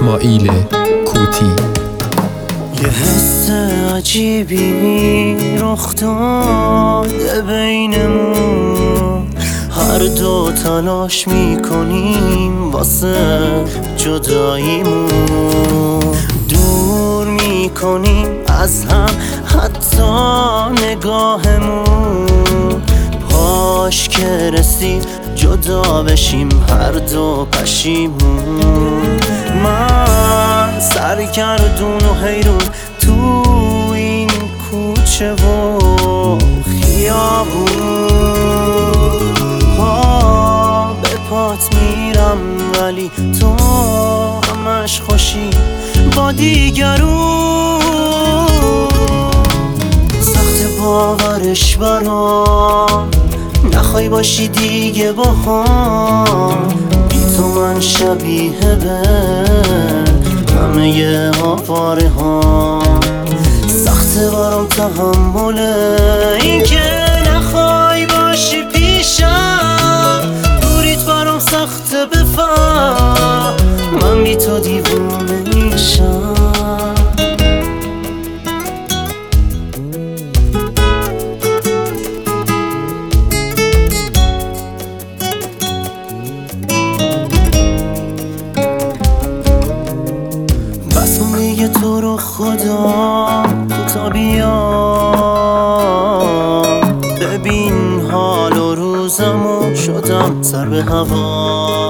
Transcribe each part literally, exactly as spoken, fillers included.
اسماعیل کوتی. یه حس عجیبی رخ داده بینمون، هر دو تلاش میکنیم واسه جداییمون، دور میکنیم از هم حتی نگاهمون، پاش که رسید جدا بشیم هر دو پشیمون. من سرگردون و حیرون تو این کوچه و خیابون، پا به پات میرم ولی تو همش خوشی با دیگرون. سخت باورش برام نخوای باشی دیگه با هم، بی تو من شبیه به همه ی آواره ها. سخت برام تحمل این که نخوای باشی پیشم، دوریت برام سخت بفهم من بی تو دیوونه میشم. دیگه تو رو خدا کوتا بیا، ببین حال و روزمو شدم سر به هوا.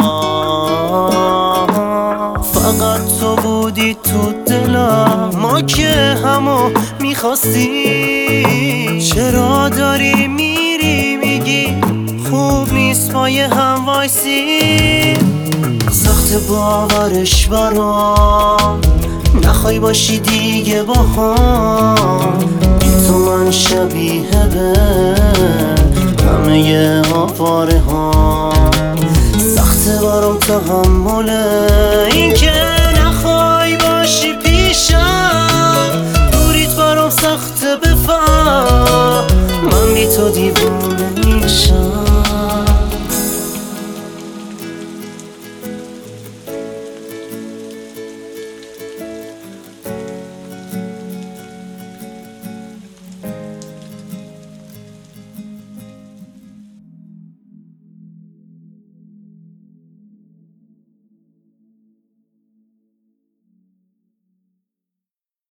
فقط تو بودی تو دلم، ما که همو میخواستی. چرا داری میری میگی خوب نیست پای هم وایسی؟ سخت باورش برام نخوای باشی دیگه با هم، بی تو من شبیه به همه ی آواره ها. سخت برام تحمل